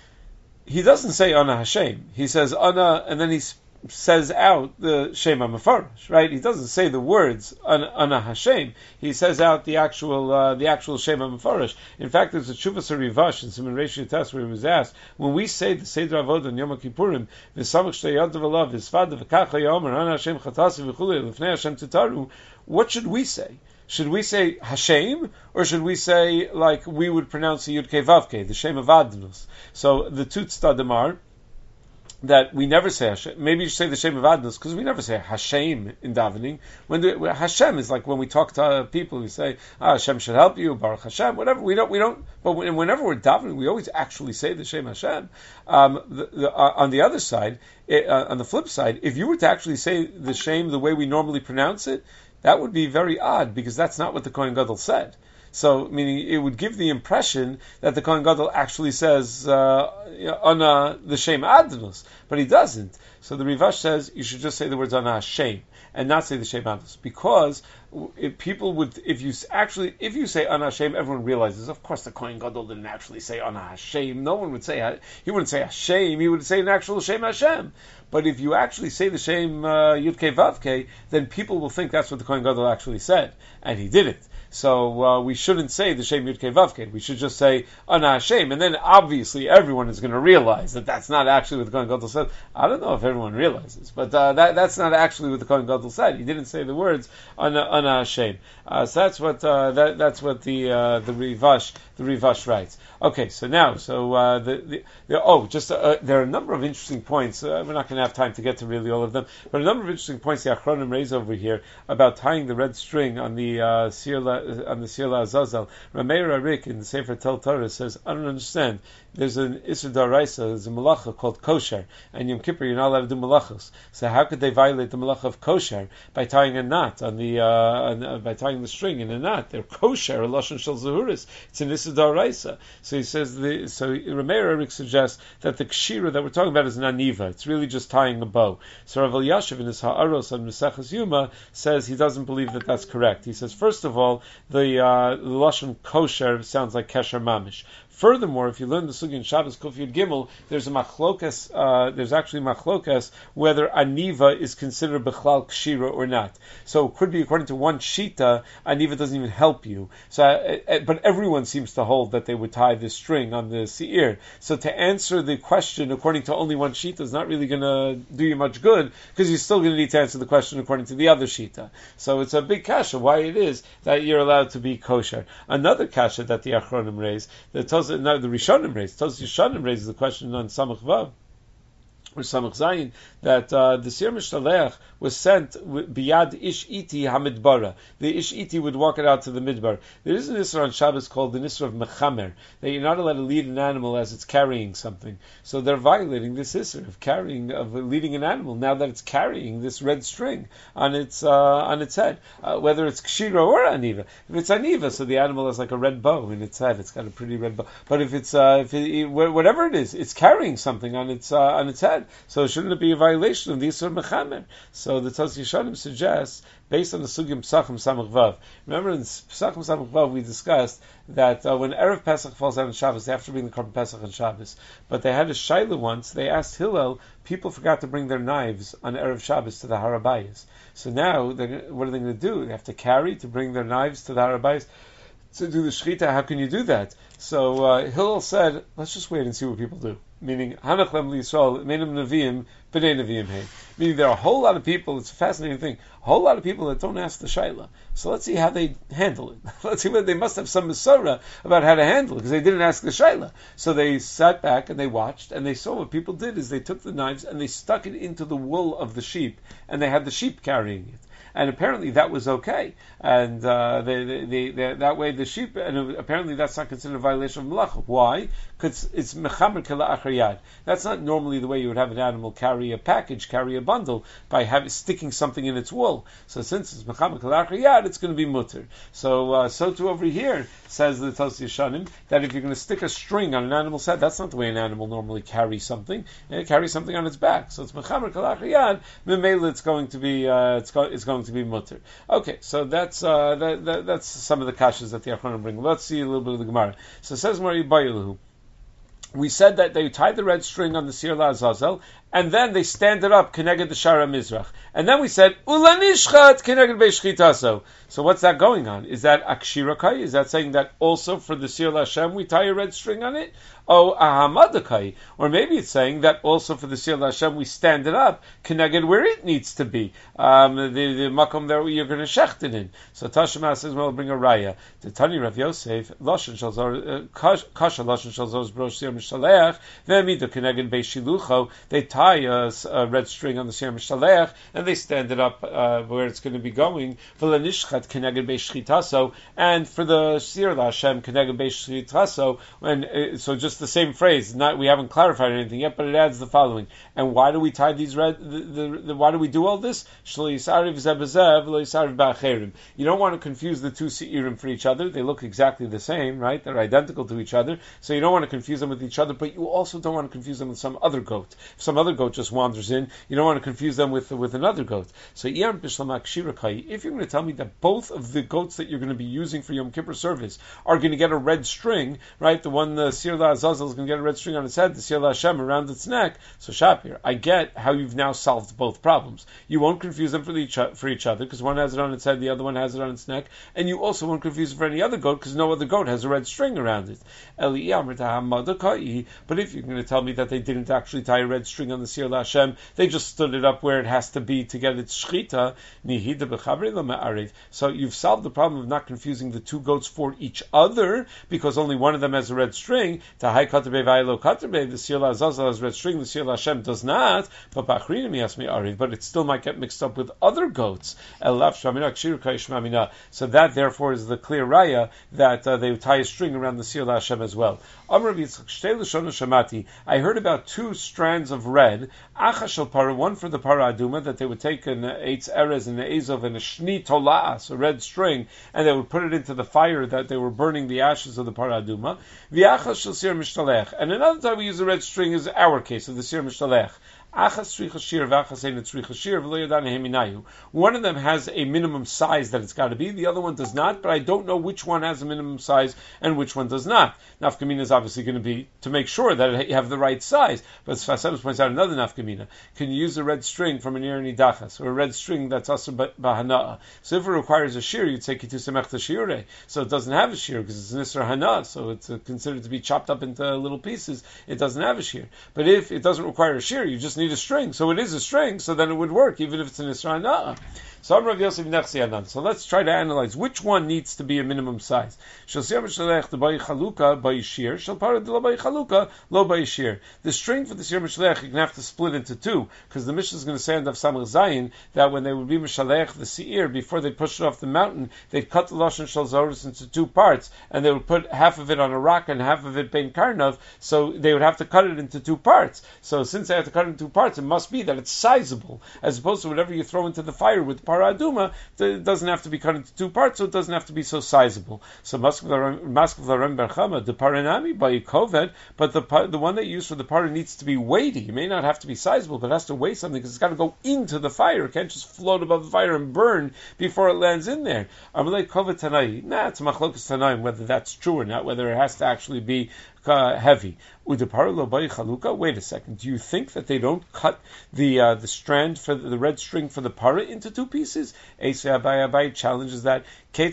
He doesn't say Ana Hashem. He says Ana, and then he says out the Shema Mefarish, right? He doesn't say the words Ana, Ana Hashem. He says out the actual uh, the actual Shema Mefarish. In fact, there's a Chuvas Rivash in Simon Reish Yates where he was asked, when we say the Seder Avodah on Yom Kippurim, V'samach Shtei Yad V'lav V'sfad V'kacha Yomer Ana Hashem Chatasi V'chulei L'fnei Hashem Titaru, what should we say? Should we say Hashem, or should we say like we would pronounce the Yud Kei Vav Kei, the Shem of Adnos? So the two tzadim are that we never say Hashem. Maybe you should say the Shem of Adnos, because we never say Hashem in davening. When the, Hashem is like when we talk to people, we say ah, Hashem should help you, Baruch Hashem, whatever. We don't, we don't. But whenever we're davening, we always actually say the Shem Hashem. Um, the, the, uh, on the other side, it, uh, on the flip side, if you were to actually say the Shem the way we normally pronounce it, that would be very odd, because that's not what the Kohen Gadol said. So, meaning it would give the impression that the Kohen Gadol actually says uh, Ana the Shem Adnos, but he doesn't. So the Rivash says you should just say the words Ana Hashem and not say the Shem Adnos, because if people would, if you actually, if you say Ana Hashem, everyone realizes, of course, the Kohen Gadol didn't actually say Ana Hashem. No one would say, he wouldn't say Hashem. He would say an actual Shem Hashem. But if you actually say the Shem uh, Yud Kei Vav Kei, then people will think that's what the Kohen Gadol actually said, and he didn't. So uh, we shouldn't say the Shem Yud Kei Vav Kei. We should just say Ana Hashem, and then obviously everyone is going to realize that that's not actually what the Kohen Gadol said. I don't know if everyone realizes, but uh, that that's not actually what the Kohen Gadol said. He didn't say the words Ana, Ana Hashem. Uh, so that's what uh, that that's what the uh, the Rivash the Rivash writes. Okay, so now so uh, the, the, the oh just uh, there are a number of interesting points. Uh, we're not going to have time to get to really all of them, but a number of interesting points the Achronim raise over here about tying the red string on the uh, Sirla, on the Sirla Azazel. Rameir Arik in the Sefer Tel Torah says, I don't understand. There's an Isser Daraisa, there's a malacha called kosher, and Yom Kippur you're not allowed to do malachas. So how could they violate the malacha of kosher by tying a knot on the uh, on, uh, by tying the string in a knot? They're kosher, a lashon shel zahuris. It's an Isser Daraisa. So he says the so Rameir Arik suggests that the kshira that we're talking about is an aniva. It's really just tying a bow. So Rav Elyashiv in his Ha'aros on Mesechus Yuma says he doesn't believe that that's correct. He says first of all the uh, the lashon kosher sounds like kesher mamish. Furthermore, if you learn the sugi in Shabbos Kuf Yud Gimel, there's a machlokas. Uh, there's actually machlokas whether aniva is considered bechlal kshira or not. So it could be according to one shita, aniva doesn't even help you. So, uh, uh, but everyone seems to hold that they would tie this string on the seir. So to answer the question according to only one shita is not really going to do you much good, because you're still going to need to answer the question according to the other shita. So it's a big kasha why it is that you're allowed to be kosher. Another kasha that the Achronim raise, that tells now the Rishonim raised, Tos Yishonim raises the question on Samach Vav. or Samach Zayin, that uh, the Sir Mishtalech was sent biyad Ish Iti Hamidbara. The Ish Iti would walk it out to the Midbar. There is an Isra on Shabbos called the Isra of Mechamer, that you're not allowed to lead an animal as it's carrying something. So they're violating this Isra of carrying, of leading an animal, now that it's carrying this red string on its uh, on its head, uh, whether it's Kshira or Aniva. If it's Aniva, so the animal has like a red bow in its head, it's got a pretty red bow. But if it's, uh, if it, whatever it is, it's carrying something on its uh, on its head. So shouldn't it be a violation of the Yisur Mechamer? So the Tos Yeshanim suggests, based on the Sugim Pesachim Samach Vav. Remember in Pesachim Samach Vav we discussed that uh, when Erev Pesach falls out on Shabbos, they have to bring the Korban Pesach on Shabbos. But they had a Shaila once, they asked Hillel, people forgot to bring their knives on Erev Shabbos to the Harabayas. So now, what are they going to do? They have to carry to bring their knives to the Harabayas to do the Shechita. How can you do that? So uh, Hillel said, let's just wait and see what people do. Meaning, Hanach Lem L'Yisrael, Menim Neviim, B'nei Neviim Hey. Meaning there are a whole lot of people, it's a fascinating thing, a whole lot of people that don't ask the Shaila. So let's see how they handle it. Let's see what they must have some Masorah about how to handle it, because they didn't ask the Shaila. So they sat back and they watched, and they saw what people did is they took the knives and they stuck it into the wool of the sheep, and they had the sheep carrying it. And apparently that was okay, and uh, they, they, they, they, that way the sheep, and apparently that's not considered a violation of malacha. Why? Because it's mechamer kela achar yad. That's not normally the way you would have an animal carry a package, carry a bundle, by having sticking something in its wool. So since it's mechamer kela achar yad, it's going to be mutter. So uh, so too over here, says the Tos Yeshanim, that if you're going to stick a string on an animal's head, that's not the way an animal normally carries something. It carries something on its back. So it's mechamer kela achar yad, memela it's going to be, uh, it's, go, it's going to be mutter. Okay, so that's uh, that, that, that's some of the kashas that the Achronim bring. Let's see a little bit of the Gemara. So it says Mari Bayilahu. We said that they tie the red string on the Sir La'azazel, and then they stand it up, Keneged the Shara Mizrach. And then we said, Ula Nishchat Keneged Beishchitaso. So what's that going on? Is that Akshirakai? Is that saying that also for the Sir La'Shem we tie a red string on it? Oh, Ahamadakai. Or maybe it's saying that also for the Sir La'Shem we stand it up, Keneged where it needs to be. Um, the, the makom there you're going to shecht it in. So Tashima says, well, bring a raya. The Tani Rav Yosef, Lashon Shalzor, Kasha Lashon Shalzor's Brosh Sir Mishaleach, Vemido Keneged Beishilucho. They tie a, a red string on the Sir Mishaleach, and they stand it up uh, where it's going to be going. V'lanishchat Keneged Beishchitaso, and for the Sir La'Shem Keneged Beishchitaso, when uh, so just the same phrase. Not we haven't clarified anything yet, but it adds the following. And why do we tie these red? The, the, the, why do we do all this? You don't want to confuse the two seirim for each other. They look exactly the same, right? They're identical to each other. So you don't want to confuse them with each other, but you also don't want to confuse them with some other goat. If some other goat just wanders in, you don't want to confuse them with with another goat. So if you're going to tell me that both of the goats that you're going to be using for Yom Kippur service are going to get a red string, right? The one the Sir La'azazel is going to get a red string on its head, the Sir La'Shem around its neck. So Shapir, I get how you've now solved both problems. You won't confuse them for each for each other because one has it on its head, the other one has it on its neck, and you also won't confuse it for any other goat because no other goat has a red string around it. But if you're going to tell me that they didn't actually tie a red string on the Sir La'Shem, they just stood it up where it has to be to get its shchita, so you've solved the problem of not confusing the two goats for each other because only one of them has a red string. The Sir La'azazel has red string, the Sir La'Shem does not, but but it still might get mixed up with other goats. So that therefore is the clear raya that uh, they tie a string around the Sir La'Shem as well. I heard about two strands of red, one for the para aduma, that they would take an eitz erez and an ezov and a shni tola'as, a red string, and they would put it into the fire that they were burning the ashes of the para aduma. And another time we use the red string is our case of the Sir Mishtalech. One of them has a minimum size that it's got to be, the other one does not, but I don't know which one has a minimum size and which one does not. Nafkamina is obviously going to be to make sure that you have the right size, but Sfasadus points out another nafkamina. Can you use a red string from an irani dachas, or a red string that's also bahana'a? So if it requires a shear, you'd say kitu semechta shiure. So it doesn't have a shear because it's an isra hana, so it's considered to be chopped up into little pieces. It doesn't have a shear. But if it doesn't require a shear, you just need a string. So it is a string, so then it would work, even if it's an Isra Na'a. So Amar Rav Yosef Nechsi Anan. So let's try to analyze which one needs to be a minimum size. The string for the Siyar Mishalech you're going to have to split into two, because the Mishnah is going to say in Daf Samach Zayin that when they would be Mishalech the Seir, before they push it off the mountain, they'd cut the Lashon Shel Zorus into two parts, and they would put half of it on a rock and half of it bein karnav, so they would have to cut it into two parts. So since they have to cut it into two parts, it must be that it's sizable, as opposed to whatever you throw into the fire with Para Aduma, it doesn't have to be cut into two parts, so it doesn't have to be so sizable. So Maskav Larem Berchama, the Paranami by Kovet, but the the one that you use for the Para needs to be weighty. It may not have to be sizable, but it has to weigh something, because it's got to go into the fire. It can't just float above the fire and burn before it lands in there. Amalei Kovet Tanai. Nah, it's Machlokas Tanaim whether that's true or not, whether it has to actually be uh, heavy. Wait a second. Do you think that they don't cut the uh, the strand for the, the red string for the para into two pieces? Eisei Abai Abai challenges that. We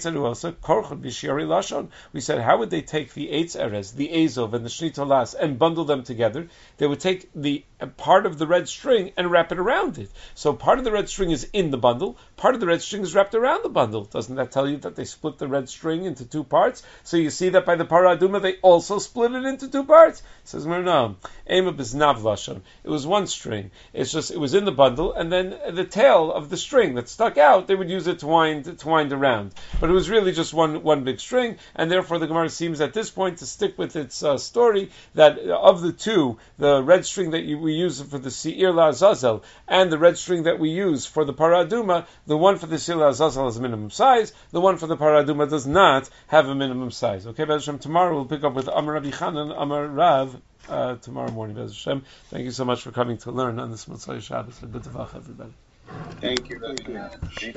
said, how would they take the Eitz Erez, the Azov, and the Shnei Tolas and bundle them together? They would take the uh, part of the red string and wrap it around it. So part of the red string is in the bundle, part of the red string is wrapped around the bundle. Doesn't that tell you that they split the red string into two parts? So you see that by the Para Aduma they also split it into two parts? Says no. Ema biznav lashon. It was one string. It's just it was in the bundle, and then the tail of the string that stuck out, they would use it to wind to wind around. But it was really just one one big string, and therefore the Gemara seems at this point to stick with its uh, story that of the two, the red string that you, we use for the Seir LaAzazel and the red string that we use for the Para Aduma, the one for the Seir LaAzazel has a minimum size, the one for the Para Aduma does not have a minimum size. Okay, Be'ez Hashem, tomorrow we'll pick up with Amar Rabbi Chanan, Amar Rav, uh, tomorrow morning, Be'ez Hashem. Thank you so much for coming to learn on this Motzei Shabbos. Good Tavach, everybody. Thank you. Thank you.